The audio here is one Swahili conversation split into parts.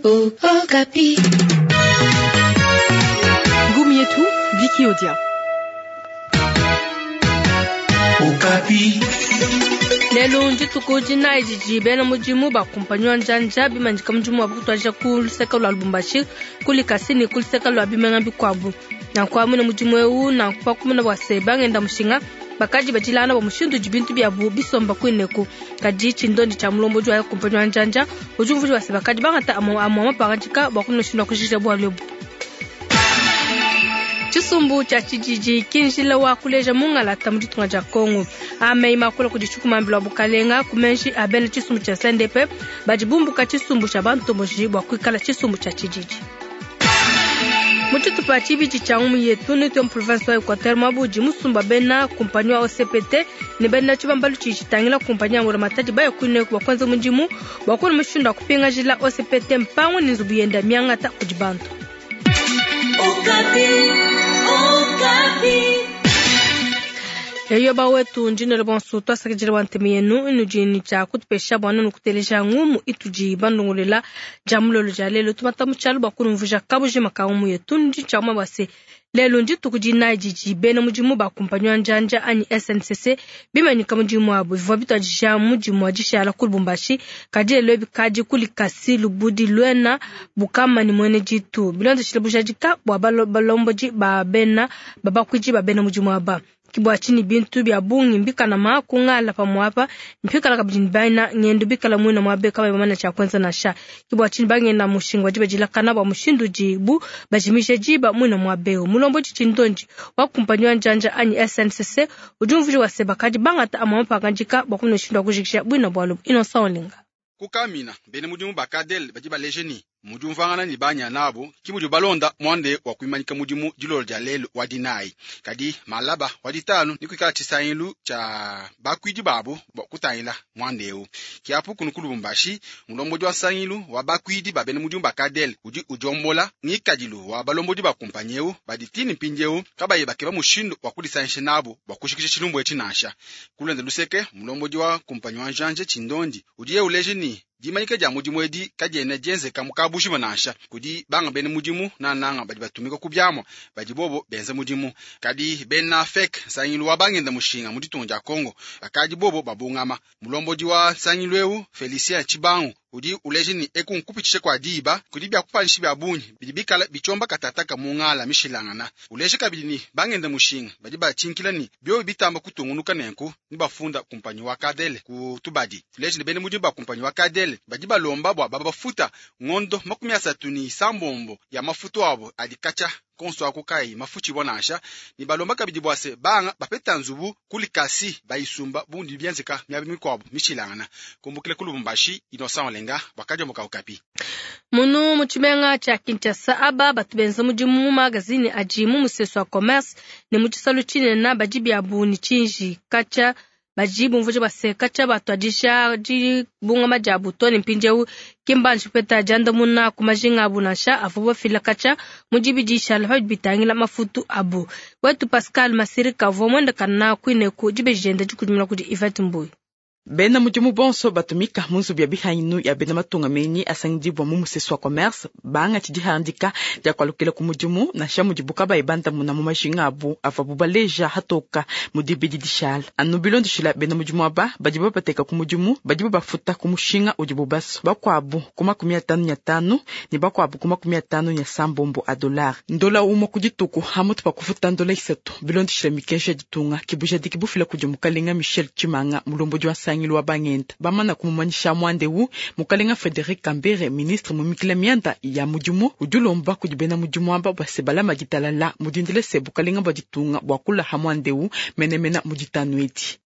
Okapi. Ngumi yetu Viki Odia. Okapi. Lelo njituko jina ijiji bena mujimu ba kumpanywa njanja bimanjika mujimu wa bukutwaja kuliseka lwa Lubumbashi kulikasini kuliseka lwa bimengambi kwabu na kwa muna mujimu ewu na kwa kumuna waseba ngenda mushinga bakaji bajilana wa mushindu jibintu byabu bisomba kwineku kaji chindondi cha mulombo jwa kumpanywa njanja ujumvuji waseba kaji bangata amwa pagajika bakuno shindwa kushija bwa lebu Chisumbu cha chijiji kinjila wa kuleja mungala tamujitunga ja Kongo ame imakula kujichukuma mbilo bukalenga kumenshi abene chisumbu cha SNDP bajibumbu ka chisumbu cha bantu mojibwa kwikala chisumbu cha chijiji Muchitupa chibiji cha yetu nito province wa Equateur mabuji musumba bena kumpanywa OCPT ni bena chibambalu chichitangila kumpanya ngora mataji baya kwine kwa kwanza munjimu bakona mushunda kupinga jila OCPT mpango ninzubu yenda miangata kujibantu Eyo ba wetu njino lebonso twasakijira wantemiyenu inujini cha kutupesha bwana nukuteleja ngumu ituji bandungulela jamulolo jalelo tumatamu chalu bakuru mvuja kabuje makaumu yetu nji cha mabase lelo nji tukujina ijiji bena mujimu bakumpanywa njanja ani SNCC bimanyika mujimu abo vivabita jisha mujimu wajisha ala kulbumbashi kaje lebi kaji kulikasi lubudi luena bukama ni mwene jitu bilonzo shilebusha jika balomboji babena babakwiji babena mujimu aba kibwa chini bintu bya bungi mbika na makunga la pamwapa mpika la kabjin baina ngendu bika la mwina mwabe kama yamana cha kwanza na sha kibwa chini bangi na mushingwa jibe jila kanaba mushindu jibu bajimisha jiba mwina mwabeo mulombo chindonji wakumpanywa njanja ani SNCC ujumvuji wa sebakaji bangata amwapa kanjika bakuno shindwa kujikisha bwina bwalo inosaolinga kukamina bene mudimu bakadel bajiba lejeni mujumvangana ni banya nabo kibuju balonda mwande wa kuimanyika mudimu jilolo jalelo wadinai kadi malaba waditano ni kwikala chisayilu cha bakwiji babu kutayila mwandeu kiapu kunukulu Lubumbashi mulomboji wa sayilu wa bakwidi babene mudimu bakadel uji ujombola ni kajilu wa balomboji bakumpanyeu baditini mpinjeu kabaye bakeba mushindo wa kulisanisha nabo bakushikisha chilumbo etinasha kulenze luseke mulomboji wa kumpanywa njanje chindondi ujiye ulejeni Jimanyika ja mujimu edi kajene jenze kamukabushi manasha kudi banga bene mujimu na nanga badi batumika kubyamo bajibobo benze mujimu kadi bena fek sanyilu wabangenda mushinga muditunja Kongo bakaji bobo babungama mulomboji wa sanyilweu Felicia Chibangu udi ulejini ekunkupitishe kwa diba kudi bya kupalishi bya bunyi bidibikala bichomba katataka mungala mishilangana uleje kabili bangenda mushinga badi bachinkilani byo bitamba kutungunuka nenku ni bafunda kumpanyi wa kadele kutubadi ulejini bene mujimu bakumpanyi wa kadele bajiba lomba bwa babafuta ngondo 37 ya mafuto abo adikacha konso akukai mafuchi bonasha ni balomba kabidi bwase banga bapeta nzubu kulikasi bayisumba bundi byanzika myabimikwabo mishilangana kumbukile kulubumbashi inosaolenga bakaje mukaukapi Munu muchimenga cha Kinshasa aba batubenza mujimu magazine ajimu museso wa commerce ni muchisalu chine na bajibi abuni chinji kacha bajibu mvuje basekacha batwadisha ji bunga majabu toni mpinjeu kimbanshi peta janda muna kumajinga abunasha afubo filakacha mujibi jishala hoj bitangila mafutu abu wetu Pascal Masirika vomonda kana kwine ku jibe jenda jukujumla kudi Yvette Mbuyi Bena mujimu bonso batumika munzu bya bihainu ya bena matunga meni asangidibwa mu museso wa commerce banga chidihandika ja kwalukela ku mujimu na sha mujibuka baibanda muna mu mashinga abu afabubaleja hatoka mudibidi dishal anu bilondo shila bena mujimu aba bajiba pateka ku mujimu bajiba bafuta ku mushinga ujibubaso bakwabu kuma 15 ni bakwabu kuma 15 ya sambombo a dollar ndola umo kujituku hamutu pakufuta ndola 3 bilondo shila mikesha jitunga kibuja dikibufila kujumukalenga Michel Chimanga mulombo jwa Ngilwa bangenta bamana kumumanyisha mwandewu mukalenga Frederic Kambere ministre mumikile mianda ya mujumu ujulomba kujibena mujumu amba basebala majitalala mudindile sebu kalenga bajitunga bwakula hamwandewu menemena mujitanweti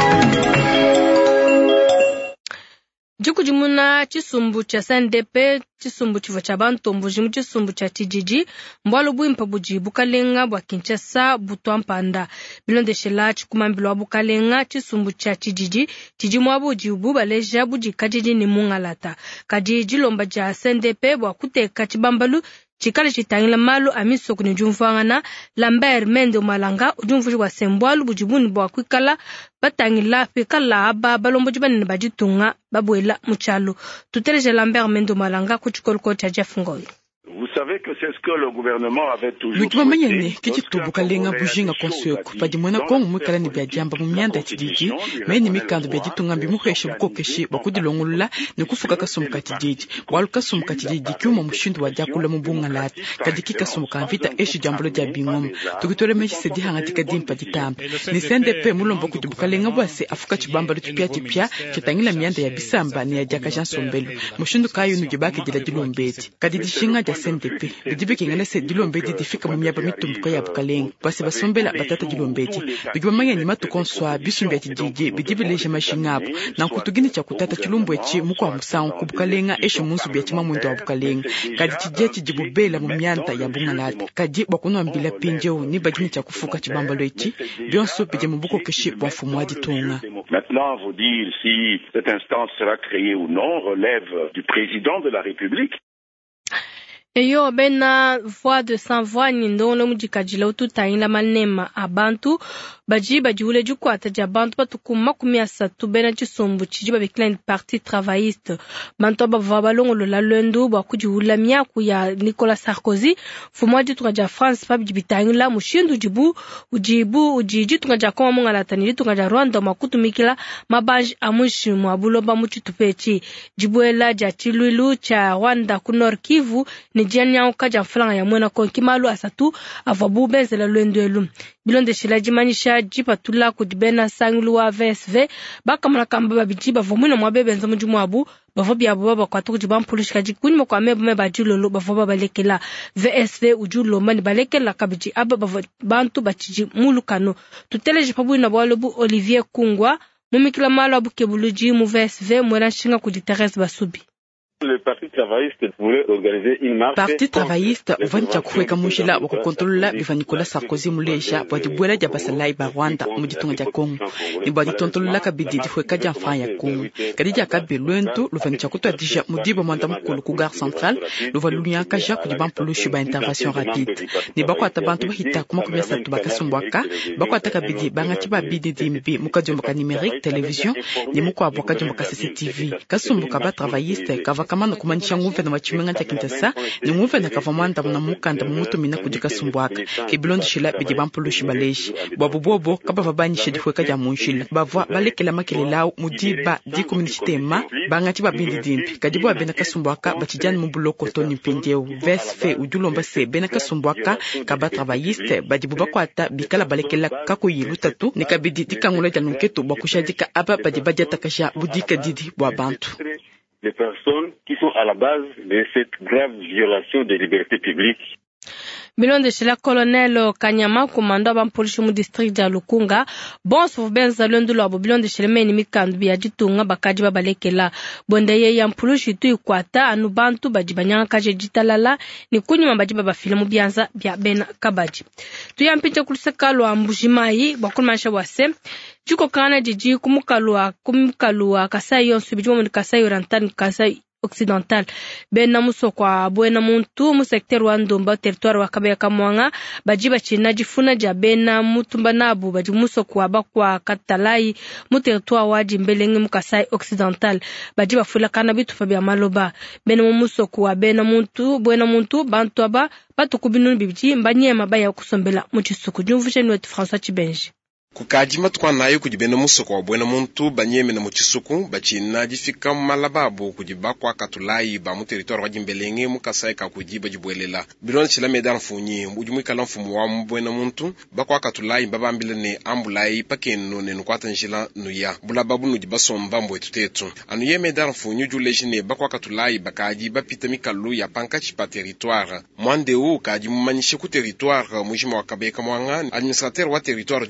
Jukujimuna chisumbu cha SNDP chisumbu chivo cha bantu mbujimu chisumbu cha tijiji mbwalu buimpa buji bukalenga bwa Kinshasa butwampanda bilonde shela chikumambilo wa bukalenga chisumbu cha tijiji tijimu abuji ububa leja buji kajiji ni mungalata kajiji lomba ja SNDP bwa kuteka chibambalu chikala chitangila malu amiso kuni jumfangana Lambert Mende Malanga ujumfuji wa Sembwalu bujibuni bwa kwikala batangila fikala aba balombo jibani bajitunga babwela muchalo tuteleje Lambert Mende Malanga kuchikolko cha Jeff Ngoy. Vous savez que c'est ce que le gouvernement avait toujours souhaité. Manyane kiti tubuka lenga bujinga konsueko padimwana kongo mwikala ni byajamba mu myanda kijiji meni mikando byajitunga mbimuheshe bukokeshi bakudilongulula ni kufuka kasumuka kijiji waluka sumuka kijiji kyuma mushindu wajakula mubunga lati kadiki kasumuka mvita eshi jambulo lya bingomo tukitole meshi sedi hangatika dimpa ditamba ni CNDP mulombo kudibuka lenga bwase afuka chibamba lutupya tipya chitangila myanda ya bisamba ni yajaka jansombelo mushindu kayo nujibaki jila dilombeti kadidi shinga CNDP bidibi ngana se dilombeti difika mu myaba mitumbuka ya bukalenga base basombela batata dilombeti bigiba manyani matukonswa bisumbi atijije bidibi leje mashingabo na kutugini cha kutata chilumbu echi mukwa musango kubukalenga esho munsu bya chimamundo wa bukalenga kadi chije chijibubela mu myanta ya bungalati kadi bakuno mbila pinjeo ni bagini cha kufuka chibambalo echi byonso bije mubuko keshi bwa mfumo wa ditonga. Maintenant vous dire si cette instance sera créée ou non relève du président de la République. Eyo bena voix de sans voix nindo lo mujikajila ututainla manema abantu baji ule jukwata ja bantu batukuma kumia satu bena chisombu chijiba bekland parti travailliste bantu babalongo lo la lwendu bakujula miaku ya Nicolas Sarkozy fumwaji tukaja France pabijibitainla mushindu ujiji tukaja kwa mungala tanili tukaja Rwanda makutumikila mabaji amushi mwabuloba muchitupechi jibuela ja chilwilu cha Rwanda ku Nord Kivu ni janya ukaja franga ya mwena konkimalu asatu avabu bezela lwendu elu bilonde shilaji manisha jipa tula kudibena sanglu wa VSV bakamana kamba babijiba vomuna mwabebe nza mujumu abu bavobi abu baba kwa tuku jibam polishika jikuni mwa meba bajulolo bavoba balekela VSV ujulo mani balekela kabiji aba bantu bachiji mulukano tutele jipabu na bwalobu Olivier Kungwa mumikila malo abu kebuluji mu VSV mwela shinga kuditerese basubi. Le Parti travailliste voulait organiser une marche. Parti travailliste vancha kuweka mushila wa kukontrola biva Nicolas Sarkozy mulesha bwa dibwela ja basalai ba Rwanda mujitunga ja Kongo ni bwa ditontola kabidi difweka ja mfa ya Kongo kadija kabelwento luvancha kutwa dija mudiba mwanda mukulu ku Gare Centrale luvalunya kaja kudibampulushi ba intervention rapide ni bakwata bantu bahita kuma kumya satu bakasumbwaka bakwata kabidi bangati ba bidi dimbi mukajomboka numérique télévision ni mukwa boka jomboka CCTV kasumbuka ba travailliste kava kamano kumanisha nguve na machimenga cha Kinshasa ni nguve na kavamanda na mukanda mutu mina kujika sumbwaka kibilondi shila bidi bampulushi baleshi babubobo kaba babanyishe difweka ja munshila bavwa balekela makelelao mudiba di communitema bangati babindi dimpi kadibo abena kasumbwaka batijani mubuloko toni pendeo VSV ujulomba se bena kasumbwaka kaba travailliste badibu bakwata bikala balekela kakoyilu tatu ni kabidi dikangula ja nunketo bakushadika aba badibaja takasha budika didi bwa bantu. Les personnes qui sont à la base de cette grave violation des libertés publiques. Bilonde shila colonel Kanyama commandant ban police mu district ja Lukunga bonso benza londo labo bilonde shile meni mikandu bya jitunga bakaji babalekela bondeye ya mpulushi tu ikwata anu bantu bajibanyanga kaje jitalala ni kunyuma bajiba ba filmu byanza bya bena kabaji tuyampinja kulisekalo ambujimayi bakulmansha wase juko kana jiji kumukalua Kasai yonsu bijimo Kasai Oriental Kasai Occidental bena muso kwa bwena muntu mu secteur wa Ndomba territoire wa Kabeya Kamwanga bajiba china jifuna ja bena mutumba nabu baji muso kwa bakwa Katalai mu territoire wa Jimbelenge mu Kasai Occidental bajiba fula kana bitu fabia maloba bena muso kwa bena muntu bantu aba batukubinu bibiji mbanyema baya kusombela mu chisuku jumvushe ni wetu François Chibenji kukajima tukwana kujibena musoko wa bwena muntu banyeme na muchisuku bachina jifika malababu kujibakwa Katulai ba mu territoire wa Jimbelenge mu Kasai ka kujiba jibwelela bilon chila medan funyi ujumika la mfumu wa mbwena muntu bakwa Katulai babambile ne ambulai pakeno ne nukwata njila nuya bulababu nujibasomba mbwe tutetu anu ye medan funyi julejine bakwa Katulai bakaji bapita mikalu ya pankachi pa territoire mwande u kaji mumanyishe ku territoire mujima wa Kabeka Mwanga administrateur wa territoire julejine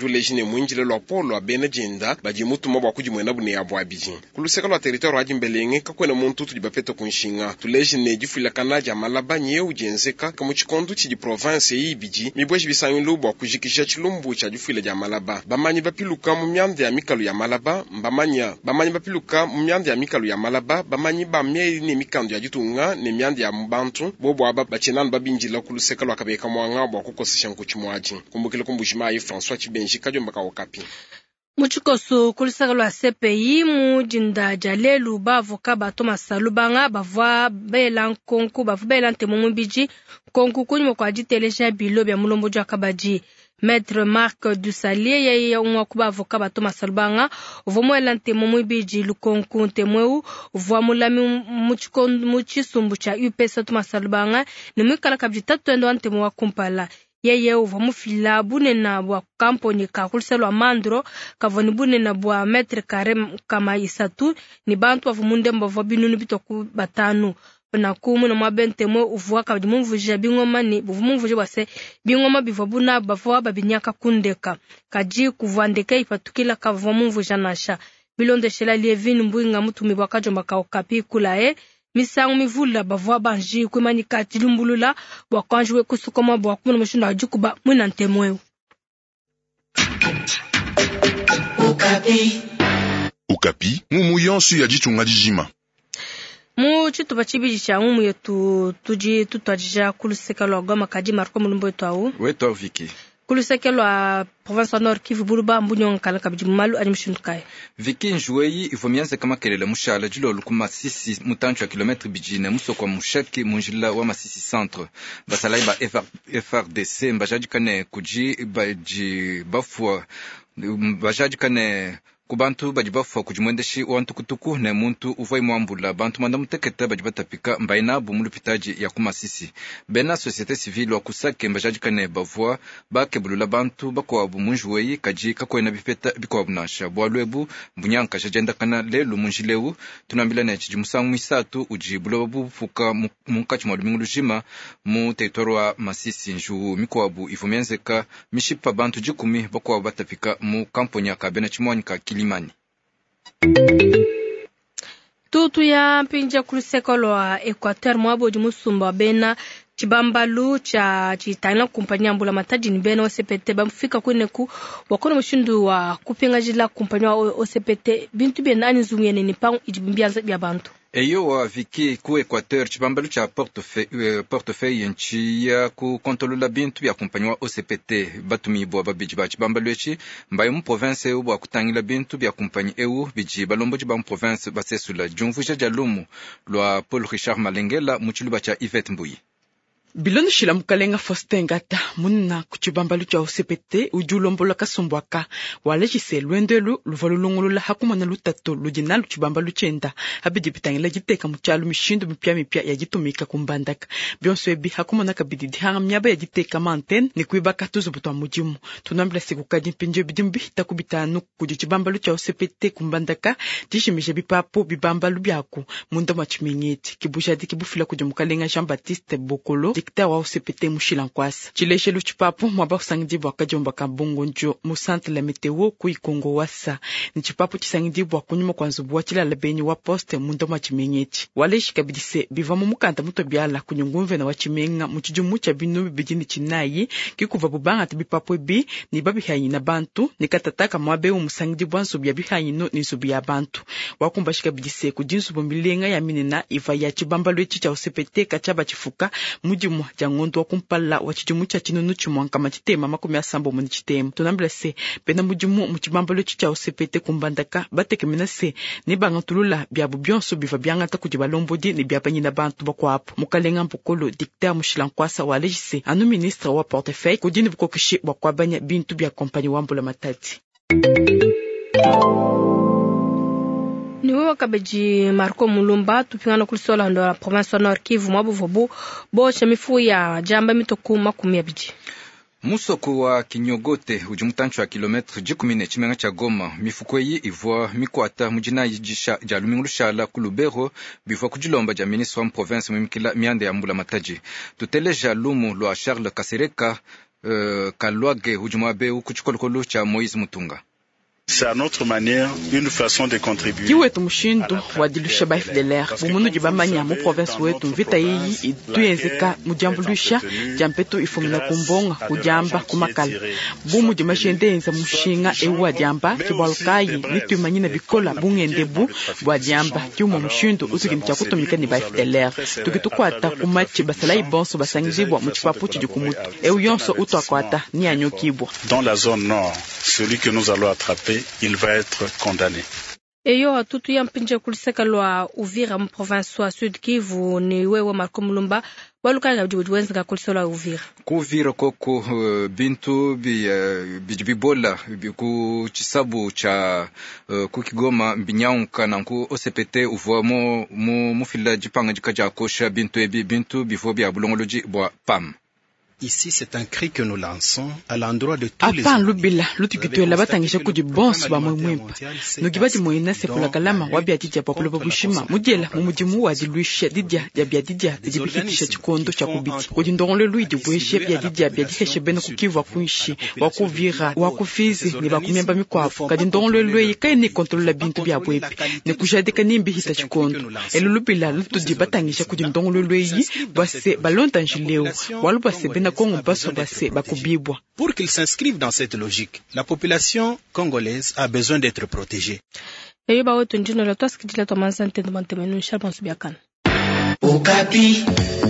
mwinjile lwa polo abene jenda baji mutuma bwa kujimwena bune ya bwa biji kuluseka lwa territoire wa jimbelenge kakwena muntu tujibapeta kunshinga tuleje ne jifula kanaja malaba nye ujenzeka kamu chikondu chiji province yi biji mibweji bisanyulu bwa kujikisha chilumbu cha jifula ja malaba bamanyi bapiluka mu myande ya mikalu ya malaba bamanyi bapiluka mu myande ya mikalu ya malaba bamanyi bamye ni mikando ya jitunga ne myande ya mbantu bobo aba bachenana babinjila kuluseka lwa kabeka mwanga bwa kukosesha nkuchimwaji kumbukile kumbushima yi François Chibenji kajomba ka Okapi muchikoso kulisaka lwa CPI mujinda jalelu bavoka bato masalubanga bavwa bela nkonku bavu bela ntemo mbiji konku kunyimo kwa jiteleja bilo bya mulombo jwa kabaji Maître Marc Dusalier yeye unwa kuba avoka bato masalubanga uvomo ela ntemo mbiji lukonku ntemweu uvwa mulami muchisumbu cha UPS to masalubanga ni mwikala kabjitatu endo ntemo wa kumpala yeye uvomu fila bune na bwa kamponi kakuliselwa mandro kavoni bune na bwa metre kare kama isatu ni bantu wavumunde mbavo binunu bitoku batanu na kumu na mabente mwe uvuwa kabdi mumvujia bingoma ni buvumumvujia wase bingoma bivabuna bavawa babinyaka kundeka kaji kuvandeka ipatukila kavumumvujia nasha bilonde shela lievini mbuinga mutumi wakajomba kaokapi kulae misangu mivula bavwa banji kwemanika tilumbulula wakanjwe kusukoma bwa kumuna mshunda ajukuba mwina ntemweu Okapi mumu yonsu ya jichunga jijima mu chitu bachibiji cha umu yetu tuji tutwajija kuluseka lwa goma kaji marko mulumbo yetu au wetu Viki kuluseka lwa province Nord Kivu buruba mbunyo nkala kabiji malu animshundukai Viki njuweyi ivomianze kama kelele mushala jilo lukuma sisi mutanchu ya kilometri bijine muso kwa mushaki munjila wa masisi centre basalai ba FRDC mbajajikane kuji baji bafua mbajajikane kubantu bajibafa kujimwendeshi wantukutuku ne muntu uvai mwambula bantu manda muteketa bajibatapika mbainabu mulupitaji ya kumasisi bena societe civile wakusake mbajajikane bavua bakebulula bantu bakwabu munjuweyi kaji kakwena bipeta bikwabu nasha bwalwebu mbunyanka jajendakana lelu munjileu tunambila ne chijimusangu misatu ujibulo babufuka munkachi mwalumingu lujima mu territoire wa masisi nju mikwabu ifumienzeka mishipa bantu jikumi bakwabu batapika mu kamponya kabena chimwanyika Kilimani. Tutu ya mpinja kuluseka lwa Equateur mwabo jimusumba bena chibambalu cha chitana kumpanya mbula mataji ni bena OCPT bamfika kweneku wakono mshundu wa kupinga jila kumpanya OCPT bintu bena anizumyene ni pang ijibimbianza bya bantu eyo wa Viki ku Equateur chibambalu cha portefeuille nchi ya ku kontrola bintu bya kumpanywa OCPT batumi bo babiji ba chibambalu echi mbayo mu province eu bwa kutangila bintu bya kumpanyi eu biji balombo jiba mu province basesula jumvusha jalumu lwa Paul Richard Malengela muchiluba cha Yvette Mbuyi Biloni shila mukalenga Fostengata munna kuchibambalu cha OCPT ujulombola kasumbwaka wale jise lwendelu luvalulungulula hakumana lutato lujina luchibambalu chenda habidi bitangila jiteka muchalu mishindu mipya ya jitumika kumbandaka bionso ebi hakumana kabidi dihanga myaba ya jiteka manten ni kuibaka tuzubutwa mujimu tunambila siku kaji mpinjo bidimbi takubitanu kujichibambalu cha OCPT kumbandaka jishimishe bipapo bibambalu byaku munda machimenyeti kibushadi kibufila kujimukalenga Jean-Baptiste Bokolo dikta wa OCPT mushilankwasa chileshe luchipapo mwaba kusangidibwa kajomba kabongo njo mu centre la meteo ku Kongo wasa ni chipapo chisangidibwa kunyuma kwa nzubu chila labenyi wa poste mundo machimenyeti wale shikabidise bivamo mukanta muto byala kunyungumve na wachimenga muchijumu cha binu bijini chinayi kikuva bubanga tibipapo bi ni babi hayi na bantu nikatataka mwabe umusangidibwa nzubu ya bihayi no ni nzubu ya bantu wakumba shikabidise kujinsu bombilenga ya minena iva ya chibambalo echi cha OCPT kachaba chifuka mujimu jangondo wa kumpala wa chijumu cha chinunu chimwanka machitema makumi asambo muni chitema tunambila se pena mujimu muchibambalo chicha OCPT kumbandaka batekemena se ni bangantulula byabu byonso biva byangata kujibalombodi ni byabanyina bantu bakwapo mukalenga mpokolo dikta mushilankwasa walejise anu ministre wa portefeuille kujini bukokishi bakwabanya bintu bya kompanyi wambula matati niwe wakabeji Marco Mulumba tupingana kulisola ndo la province Nord Kivu mwabu vobu bo chemifu ya jamba mitoku makumi ya biji musoko wa Kinyogote ujumutanchu wa kilometri jikumine chimenga cha Goma mifukweyi ivwa mikwata mujina yijisha jalumingu lushala kulubero bifwa kujilomba ja ministre wa province mwimikila miande ya mbula mataji tutele jalumu lwa Charles Kasereka kalwage hujumwabe ukuchikolokolo cha Moise Mutunga. C'est à notre manière une façon de contribuer. Kiwetu mushindu wadilusha ba FDLR bumuno jibamanya mu province wetu mvita iyi ituyezeka mujambulusha jampeto ifumina kumbonga kujamba kumakala bumu jimashendenza mushinga ewa jamba kibalkai nitumanyina bikola bungendebu bwa jamba cyuma mushindu uzikini chakutumika ni ba FDLR tukitukwata kumachi basalayi bonso basangizibwa mu chipapu chijikumutu euyonso utwakwata ni anyokibwa. Dans la zone nord, celui que nous allons attraper, il va être condamné. Eyo atutu ya mpinje kuliseka lwa Uvira mu province wa Sud Kivu ni wewe Marco Mulumba walukaga bujwenza ka kulisela Uvira. Kuvira koko bintu bijibibola ku chisabu cha kukigoma mbinyaunka na ku OCPT uvomo mu fila jipanga jikaja kosha bintu bifo bya bulongoloji bwa PAM. Ici, c'est un cri que nous lançons à l'endroit de tous les Apan lubila lutukitoela batangisha kuji bonso ba mwempa nugibaji moyina sekula kalama wabya tija populo babushima mujela mumujimu wa diluisha didya ya bya didya dibikitisha chikondo cha kubiti kuji ndongole luidi bweshe bya didya bya diheshe bena kukiva kunshi wakuvira wakufizi ni bakumyamba mikwafu kadi ndongole lwe kaini kontrola bintu bya bwepi ne kujadika nimbi hita chikondo elulubila lutudi batangisha kuji ndongole lwe base balonta njileo walubase bena Pour qu'ils s'inscrivent dans cette logique, la population congolaise a besoin d'être protégée. Okapi.